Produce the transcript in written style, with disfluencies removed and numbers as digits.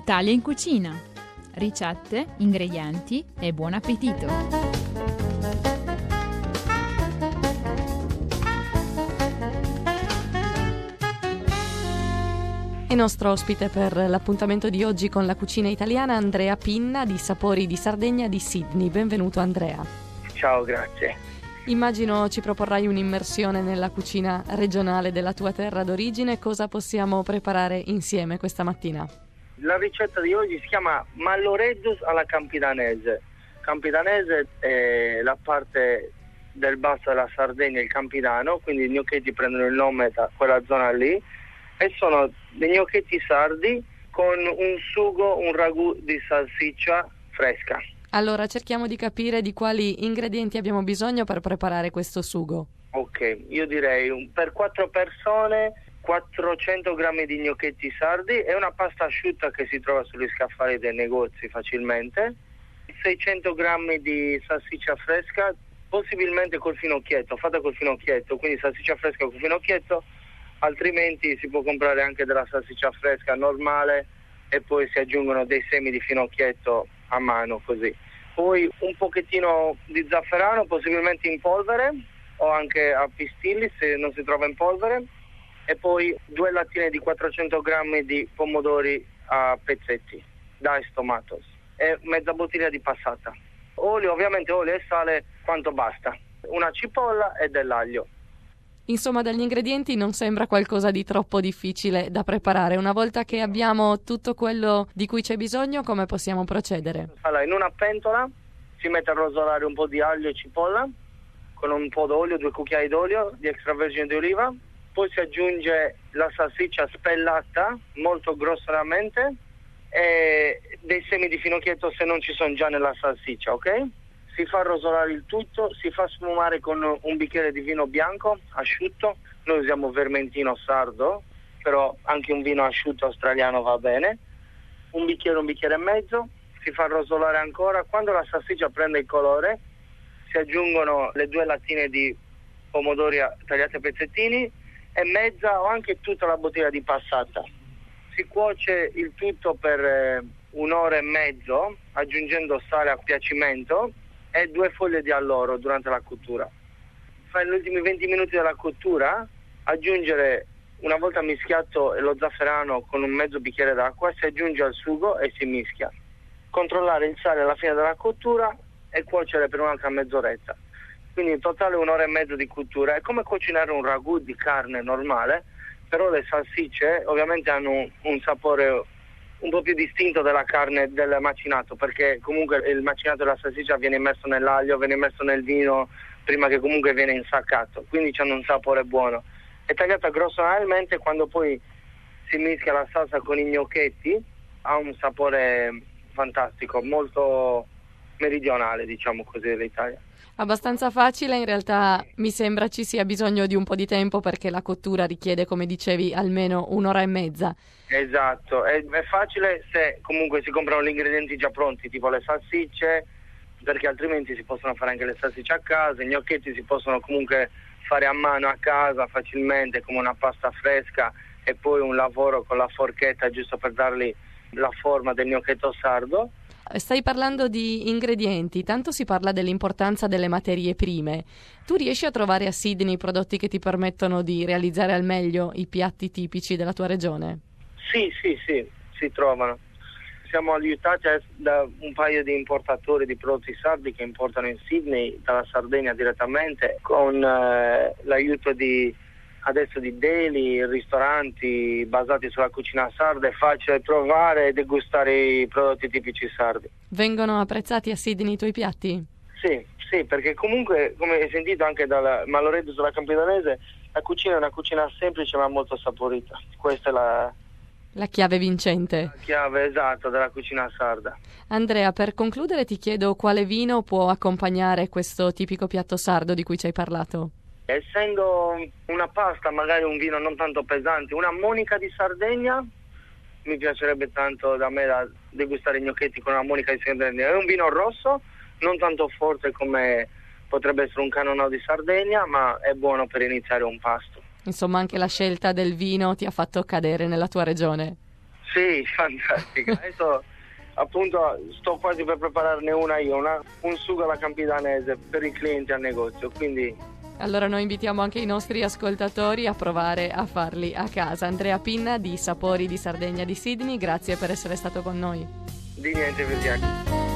L'Italia in cucina. Ricette, ingredienti e buon appetito! È nostro ospite per l'appuntamento di oggi con la cucina italiana Andrea Pinna di Sapori di Sardegna di Sydney. Benvenuto Andrea. Ciao, grazie. Immagino ci proporrai un'immersione nella cucina regionale della tua terra d'origine. Cosa possiamo preparare insieme questa mattina? La ricetta di oggi si chiama malloreddus alla campidanese. Campidanese è la parte del basso della Sardegna, il Campidano, quindi i gnocchetti prendono il nome da quella zona lì e sono dei gnocchetti sardi con un sugo, un ragù di salsiccia fresca. Allora cerchiamo di capire di quali ingredienti abbiamo bisogno per preparare questo sugo. Ok, io direi per 4 persone 400 grammi di gnocchetti sardi e una pasta asciutta che si trova sugli scaffali dei negozi facilmente, 600 grammi di salsiccia fresca, possibilmente col finocchietto, fatta col finocchietto, quindi salsiccia fresca col finocchietto, altrimenti si può comprare anche della salsiccia fresca normale e poi si aggiungono dei semi di finocchietto a mano così. Poi un pochettino di zafferano, possibilmente in polvere o anche a pistilli se non si trova in polvere, e poi 2 lattine di 400 grammi di pomodori a pezzetti, diced tomatoes, e mezza bottiglia di passata. Olio, ovviamente olio e sale quanto basta, una cipolla e dell'aglio. Insomma, dagli ingredienti non sembra qualcosa di troppo difficile da preparare. Una volta che abbiamo tutto quello di cui c'è bisogno, come possiamo procedere? Allora, in una pentola si mette a rosolare un po' di aglio e cipolla con un po' d'olio, 2 cucchiai d'olio di extravergine di oliva, poi si aggiunge la salsiccia spellata molto grossolamente e dei semi di finocchietto se non ci sono già nella salsiccia, ok? Si fa rosolare il tutto, si fa sfumare con un bicchiere di vino bianco asciutto. Noi usiamo vermentino sardo, però anche un vino asciutto australiano va bene. Un bicchiere e mezzo, si fa rosolare ancora. Quando la salsiccia prende il colore, si aggiungono le 2 lattine di pomodori tagliati a pezzettini e mezza o anche tutta la bottiglia di passata. Si cuoce il tutto per 1 ora e mezzo, aggiungendo sale a piacimento e 2 foglie di alloro durante la cottura. Fra gli ultimi 20 minuti della cottura aggiungere, una volta mischiato lo zafferano con un mezzo bicchiere d'acqua, si aggiunge al sugo e si mischia. Controllare il sale alla fine della cottura e cuocere per un'altra mezz'oretta. Quindi in totale 1 ora e mezzo di cottura. È come cucinare un ragù di carne normale, però le salsicce ovviamente hanno un sapore un po' più distinto della carne del macinato, perché comunque il macinato della salsiccia viene immerso nell'aglio, viene immerso nel vino prima che comunque viene insaccato, quindi hanno un sapore buono. È tagliata grossolanamente, quando poi si mischia la salsa con i gnocchetti ha un sapore fantastico, molto meridionale, diciamo così, dell'Italia. Abbastanza facile, in realtà mi sembra ci sia bisogno di un po' di tempo perché la cottura richiede, come dicevi, almeno 1 ora e mezza. Esatto, è facile se comunque si comprano gli ingredienti già pronti, tipo le salsicce, perché altrimenti si possono fare anche le salsicce a casa, i gnocchetti si possono comunque fare a mano a casa facilmente come una pasta fresca e poi un lavoro con la forchetta giusto per dargli la forma del gnocchetto sardo. Stai parlando di ingredienti, tanto si parla dell'importanza delle materie prime. Tu riesci a trovare a Sydney prodotti che ti permettono di realizzare al meglio i piatti tipici della tua regione? Sì, si trovano. Siamo aiutati da un paio di importatori di prodotti sardi che importano in Sydney, dalla Sardegna direttamente, con l'aiuto adesso di deli, ristoranti basati sulla cucina sarda. È facile trovare e degustare i prodotti tipici sardi. Vengono apprezzati a Sydney i tuoi piatti? Sì, perché comunque, come hai sentito anche dal malloreddus alla campidanese, la cucina è una cucina semplice ma molto saporita. Questa è la chiave vincente. La chiave esatta della cucina sarda. Andrea, per concludere ti chiedo quale vino può accompagnare questo tipico piatto sardo di cui ci hai parlato? Essendo una pasta, magari un vino non tanto pesante, una Monica di Sardegna, mi piacerebbe tanto da degustare i gnocchetti con una Monica di Sardegna. È un vino rosso, non tanto forte come potrebbe essere un Cannonau di Sardegna, ma è buono per iniziare un pasto. Insomma, anche la scelta del vino ti ha fatto cadere nella tua regione. Sì, fantastica. Adesso appunto sto quasi per prepararne una io, un sugo alla campidanese per i clienti al negozio, quindi... Allora noi invitiamo anche i nostri ascoltatori a provare a farli a casa. Andrea Pinna di Sapori di Sardegna di Sydney, grazie per essere stato con noi. Di niente, Virginia.